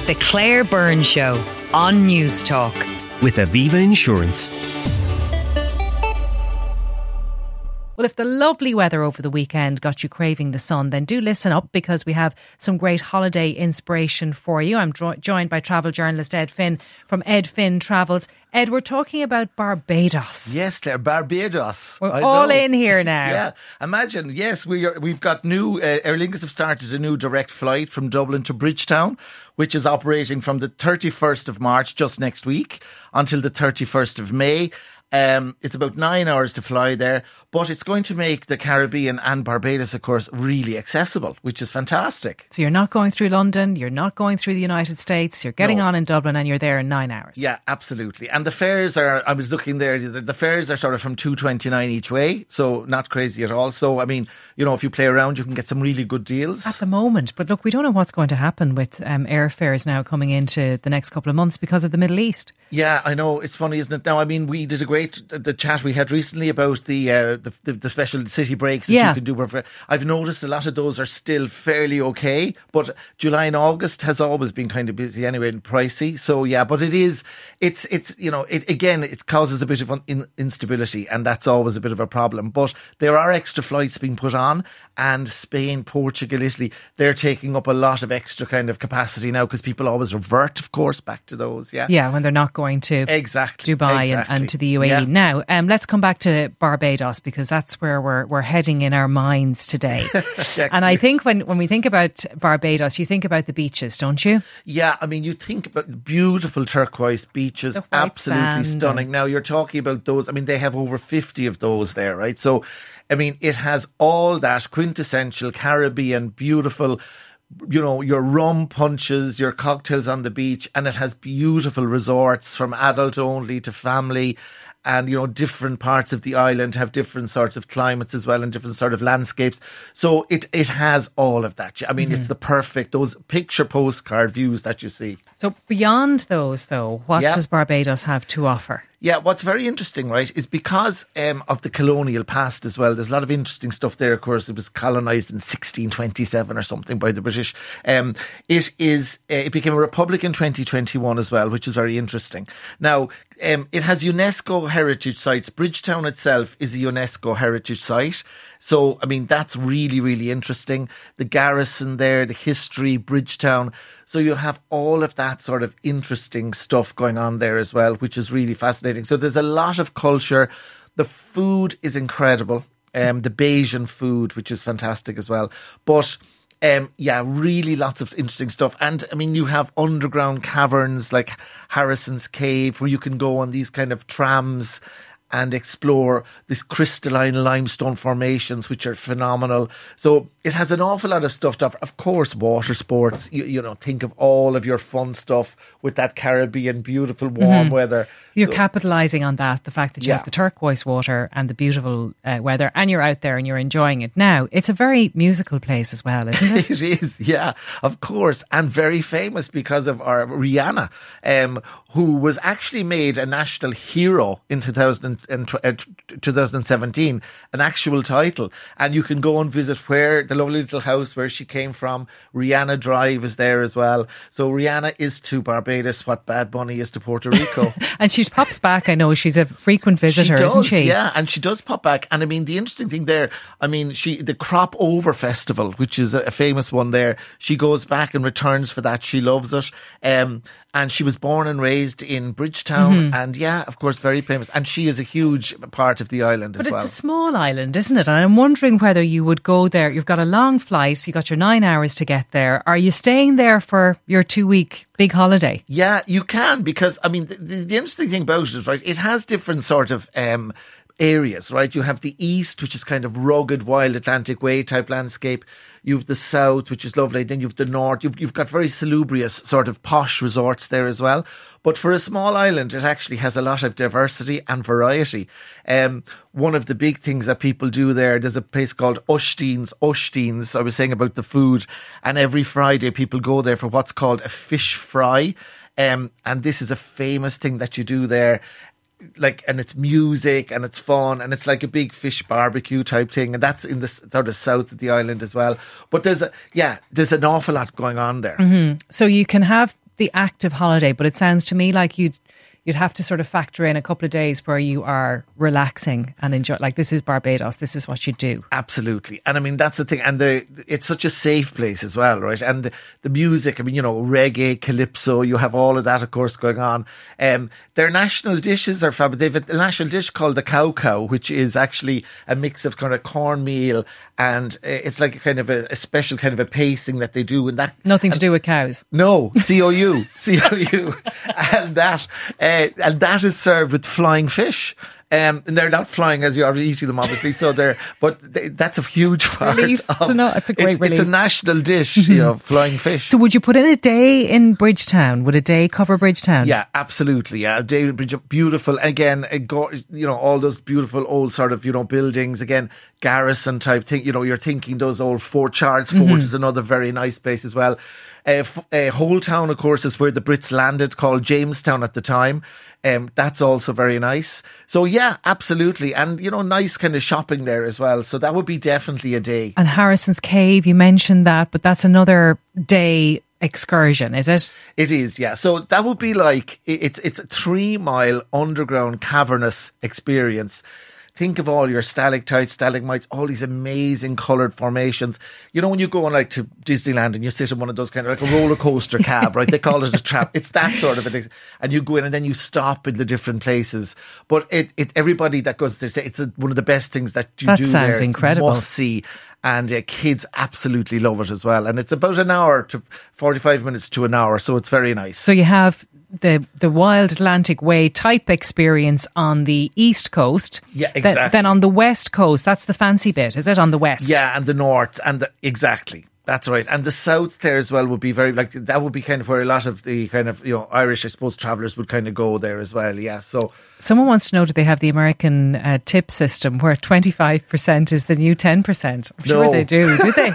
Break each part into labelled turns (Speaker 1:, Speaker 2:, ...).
Speaker 1: The Claire Byrne Show on News Talk.
Speaker 2: With Aviva Insurance.
Speaker 3: Well, if the lovely weather over the weekend got you craving the sun, then do listen up, because we have some great holiday inspiration for you. I'm joined by travel journalist Ed Finn from Ed Finn Travels. Ed, we're talking about Barbados.
Speaker 4: Yes, Claire, Barbados.
Speaker 3: We're all in here now.
Speaker 4: Yeah, imagine. Yes, we've got new. Aer Lingus have started a new direct flight from Dublin to Bridgetown, which is operating from the 31st of March, just next week, until the 31st of May. It's about 9 hours to fly there, but it's going to make the Caribbean and Barbados, of course, really accessible, which is fantastic.
Speaker 3: So you're not going through London, you're not going through the United States, you're getting on in Dublin and you're there in 9 hours.
Speaker 4: Yeah, absolutely. And the fares are, I was looking there, the fares are sort of from $229 each way, so not crazy at all. So, I mean, you know, if you play around, you can get some really good deals.
Speaker 3: At the moment. But look, we don't know what's going to happen with airfares now coming into the next couple of months because of the Middle East.
Speaker 4: Yeah, I know. It's funny, isn't it? Now, I mean, we did the chat we had recently about the special city breaks that you can do. I've noticed a lot of those are still fairly okay, but July and August has always been kind of busy anyway and pricey. So yeah, but it's you know, it causes a bit of instability, and that's always a bit of a problem. But there are extra flights being put on, and Spain, Portugal, Italy, they're taking up a lot of extra kind of capacity now, because people always revert, of course, back to those. Yeah,
Speaker 3: when they're not going to Dubai and to the UAE.
Speaker 4: Yeah.
Speaker 3: Now, let's come back to Barbados, because that's where we're heading in our minds today. And I think when we think about Barbados, you think about the beaches, don't you?
Speaker 4: Yeah, I mean, you think about beautiful turquoise beaches, absolutely stunning. Now, you're talking about those, I mean, they have over 50 of those there, right? So, I mean, it has all that quintessential Caribbean, beautiful, you know, your rum punches, your cocktails on the beach, and it has beautiful resorts from adult only to family. And, you know, different parts of the island have different sorts of climates as well, and different sort of landscapes. So it has all of that. I mean, it's the perfect, those picture postcard views that you see.
Speaker 3: So beyond those, though, what does Barbados have to offer?
Speaker 4: Yeah, what's very interesting, right, is because of the colonial past as well. There's a lot of interesting stuff there. Of course, it was colonised in 1627 or something by the British. It became a republic in 2021 as well, which is very interesting. Now, it has UNESCO heritage sites. Bridgetown itself is a UNESCO heritage site. So, I mean, that's really, really interesting. The garrison there, the history, Bridgetown. So you have all of that sort of interesting stuff going on there as well, which is really fascinating. So there's a lot of culture. The food is incredible. The Bajan food, which is fantastic as well. But really lots of interesting stuff. And I mean, you have underground caverns like Harrison's Cave, where you can go on these kind of trams and explore these crystalline limestone formations, which are phenomenal. So it has an awful lot of stuff to offer. Of course, water sports, you know, think of all of your fun stuff with that Caribbean, beautiful, warm weather.
Speaker 3: You're capitalising on that, the fact that you have the turquoise water and the beautiful weather, and you're out there and you're enjoying it. Now, it's a very musical place as well, isn't it?
Speaker 4: It is, yeah, of course. And very famous because of our Rihanna, who was actually made a national hero in 2017, an actual title. And you can go and visit the lovely little house where she came from. Rihanna Drive is there as well. So Rihanna is to Barbados what Bad Bunny is to Puerto Rico.
Speaker 3: And she pops back. I know she's a frequent visitor, isn't she?
Speaker 4: Yeah, and she does pop back. And I mean, the interesting thing there, I mean, the Crop Over Festival, which is a famous one there, she goes back and returns for that. She loves it. And she was born and raised in Bridgetown. And yeah, of course, very famous. And she is a huge part of the island as well.
Speaker 3: But it's a small island, isn't it? And I'm wondering whether you would go there. You've got a long flight. You got your 9 hours to get there. Are you staying there for your 2-week big holiday?
Speaker 4: Yeah, you can, because, I mean, the interesting thing about it is, right, it has different sort of areas, right? You have the east, which is kind of rugged, wild Atlantic Way type landscape. You have the south, which is lovely. Then you have the north. You've got very salubrious sort of posh resorts there as well. But for a small island, it actually has a lot of diversity and variety. One of the big things that people do there's a place called Ushtiens. I was saying about the food. And every Friday people go there for what's called a fish fry. And this is a famous thing that you do there. And it's music and it's fun and it's like a big fish barbecue type thing, and that's in the sort of south of the island as well. But there's an awful lot going on there.
Speaker 3: So you can have the active holiday, but it sounds to me like you'd have to sort of factor in a couple of days where you are relaxing and enjoy. Like, this is Barbados, this is what you do.
Speaker 4: Absolutely. And I mean, that's the thing. And it's such a safe place as well, right? And the music, I mean, you know, reggae, calypso, you have all of that, of course, going on. Their national dishes are fabulous. They have a national dish called the cow, which is actually a mix of kind of cornmeal, and it's like a kind of a special kind of a pasting that they do. And that
Speaker 3: Nothing to do with cows.
Speaker 4: No, COU. And that is served with flying fish. And they're not flying as you're eating them, obviously. So that's a huge part.
Speaker 3: Relief. It's a great relief.
Speaker 4: It's a national dish, you know, flying fish.
Speaker 3: So would you put in a day in Bridgetown? Would a day cover Bridgetown?
Speaker 4: Yeah, absolutely. Yeah, a day in Bridgetown, beautiful. Again, you know, all those beautiful old sort of, you know, buildings. Again, garrison type thing. You know, you're thinking those old Fort Charles Fort is another very nice place as well. Holetown, of course, is where the Brits landed, called Jamestown at the time. That's also very nice. So yeah, absolutely. And, you know, nice kind of shopping there as well. So that would be definitely a day.
Speaker 3: And Harrison's Cave, you mentioned that, but that's another day excursion, is it?
Speaker 4: It is, yeah. So that would be like, it's a 3-mile underground cavernous experience. Think of all your stalactites, stalagmites, all these amazing coloured formations. You know, when you go on like to Disneyland and you sit in one of those kind of like a roller coaster cab, right? They call it a trap. It's that sort of a thing. And you go in and then you stop in the different places. But everybody that goes there, it's one of the best things that you do there. That
Speaker 3: sounds incredible.
Speaker 4: Must see. And kids absolutely love it as well. And it's about an hour to 45 minutes to an hour. So it's very nice.
Speaker 3: So you have the Wild Atlantic Way type experience on the east coast.
Speaker 4: Yeah, exactly.
Speaker 3: Then on the west coast, that's the fancy bit, is it, on the west?
Speaker 4: Yeah, and the north, exactly. That's right. And the south there as well would be very, like, that would be kind of where a lot of the kind of, you know, Irish, I suppose, travellers would kind of go there as well. Yeah, so...
Speaker 3: Someone wants to know, do they have the American tip system where 25% is the new 10%? I'm sure they do they?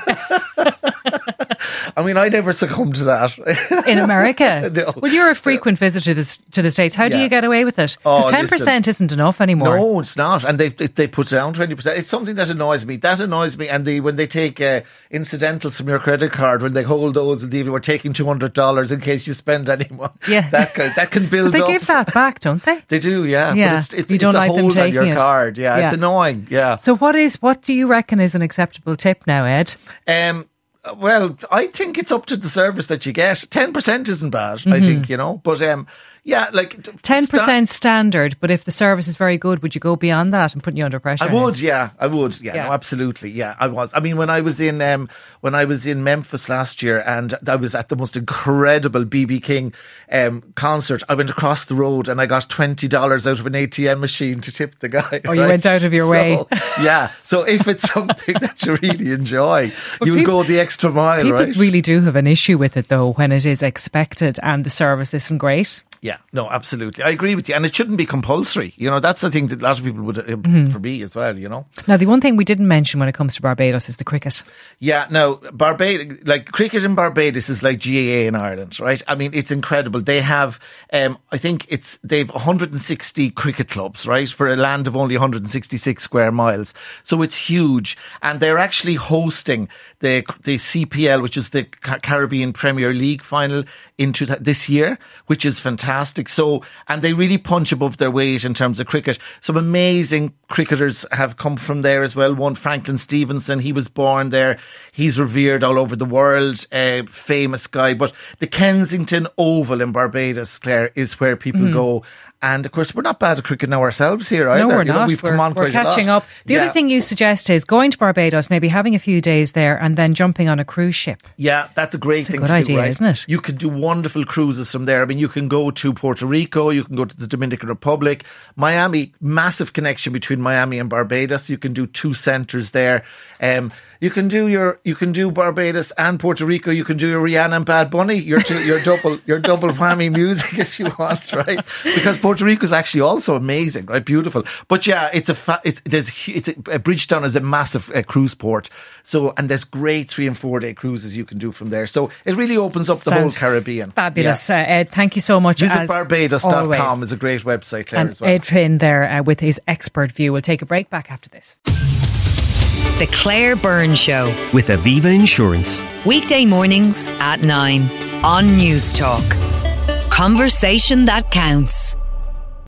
Speaker 4: I mean, I never succumbed to that.
Speaker 3: In America?
Speaker 4: No.
Speaker 3: Well, you're a frequent visitor to the States. How do you get away with it? Because 10% isn't enough anymore.
Speaker 4: No, it's not. And they put down 20%. It's something that annoys me. That annoys me. And when they take incidentals from your credit card, when they hold those and we're taking $200 in case you spend any more. Yeah. That can build
Speaker 3: but
Speaker 4: up.
Speaker 3: they give that back, don't they?
Speaker 4: They do, yeah. But it's
Speaker 3: you don't
Speaker 4: a
Speaker 3: like
Speaker 4: hold
Speaker 3: them
Speaker 4: on your
Speaker 3: taking
Speaker 4: card. Yeah, it's annoying. Yeah.
Speaker 3: So what do you reckon is an acceptable tip now, Ed?
Speaker 4: Well, I think it's up to the service that you get. 10% isn't bad, I think, you know. But yeah, like
Speaker 3: 10% standard. But if the service is very good, would you go beyond that and put you under pressure?
Speaker 4: I would. Yeah, no, absolutely. Yeah, I was. I mean, when I was in Memphis last year, and I was at the most incredible BB King concert. I went across the road and I got $20 out of an ATM machine to tip the guy.
Speaker 3: Oh, you went out of your way.
Speaker 4: Yeah. So if it's something that you really enjoy, you would go the extra mile.
Speaker 3: People
Speaker 4: right?
Speaker 3: really do have an issue with it though when it is expected and the service isn't great.
Speaker 4: Yeah, no, absolutely. I agree with you. And it shouldn't be compulsory. You know, that's the thing that a lot of people would, for me as well, you know.
Speaker 3: Now, the one thing we didn't mention when it comes to Barbados is the cricket.
Speaker 4: Yeah, now, cricket in Barbados is like GAA in Ireland, right? I mean, it's incredible. They have, I think they've 160 cricket clubs, right? For a land of only 166 square miles. So it's huge. And they're actually hosting the CPL, which is the Caribbean Premier League final into this year, which is fantastic. So, and they really punch above their weight in terms of cricket. Some amazing cricketers have come from there as well. One, Franklin Stevenson, he was born there. He's revered all over the world, famous guy. But the Kensington Oval in Barbados, Claire, is where people go. And of course, we're not bad at cricket now ourselves here either.
Speaker 3: No, we're not.
Speaker 4: We've come on quite a lot.
Speaker 3: We're catching up. The other thing you suggest is going to Barbados, maybe having a few days there and then jumping on a cruise ship.
Speaker 4: Yeah, that's a great thing to do.
Speaker 3: It's a good idea,
Speaker 4: right?
Speaker 3: isn't it?
Speaker 4: You can do wonderful cruises from there. I mean, you can go to Puerto Rico, you can go to the Dominican Republic, Miami, massive connection between Miami and Barbados. You can do 2 centres there. You can do Barbados and Puerto Rico. You can do your Rihanna and Bad Bunny. Your double whammy music if you want, right? Because Puerto Rico is actually also amazing, right? Beautiful. But yeah, Bridgetown is a massive cruise port. So, and there's great 3 and 4 day cruises you can do from there. So it really opens up the whole Caribbean.
Speaker 3: Fabulous. Yeah. Ed, thank you so much.
Speaker 4: Visit barbados.com is a great website, Claire, as well.
Speaker 3: Ed Finn there with his expert view. We'll take a break. Back after this.
Speaker 1: The Claire Byrne Show
Speaker 2: with Aviva Insurance.
Speaker 1: Weekday mornings at 9 on News Talk. conversation that counts.